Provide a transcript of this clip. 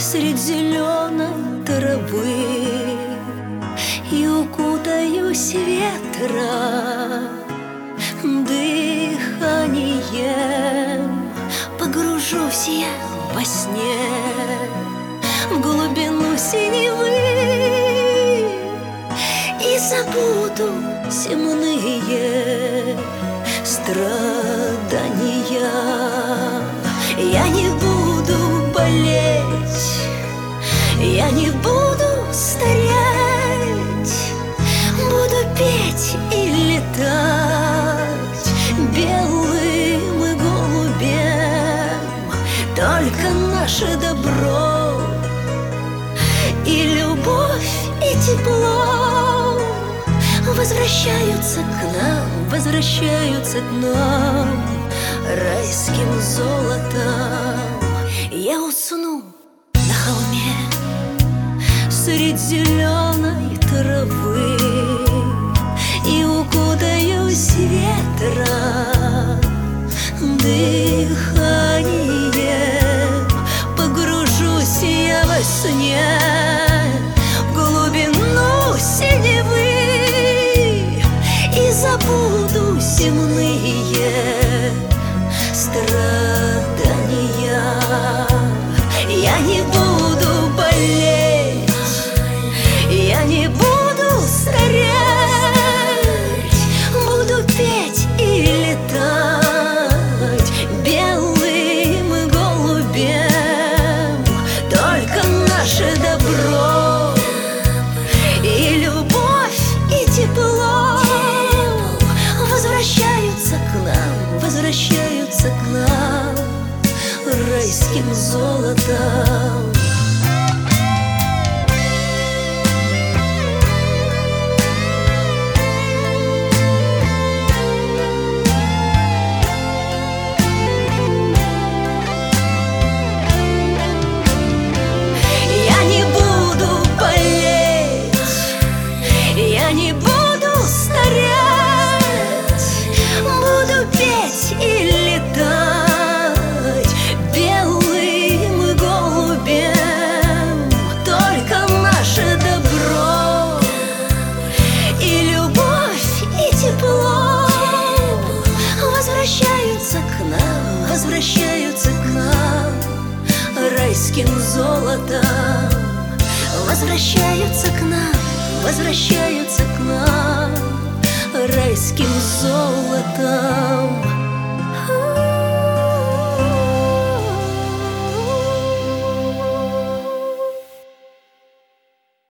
средь зеленой травы и укутаюсь ветра дыханием. Погружусь я во сне в глубину синевы и забуду земные страдания. Я не буду болеть, я не буду стареть, буду петь и летать белым и голубем. Только наше добро и любовь, и тепло возвращаются к нам, возвращаются к нам райским золотом. Я усну на холме средь зеленой травы и укутаюсь ветра дыханием. Погружусь я во сне в глубину синевы и забуду земные страдания. Я не буду болеть, я не буду стареть, буду петь и летать белым и голубем. Только наше добро и любовь, и тепло возвращаются к нам, возвращаются к нам райским золотом. Я не буду болеть, я не буду стареть, буду петь и летать белым и голубем. Только наше добро и любовь, и тепло возвращаются к нам, возвращаются к нам райским золотом. Возвращаются к нам, возвращаются к нам райским золотом.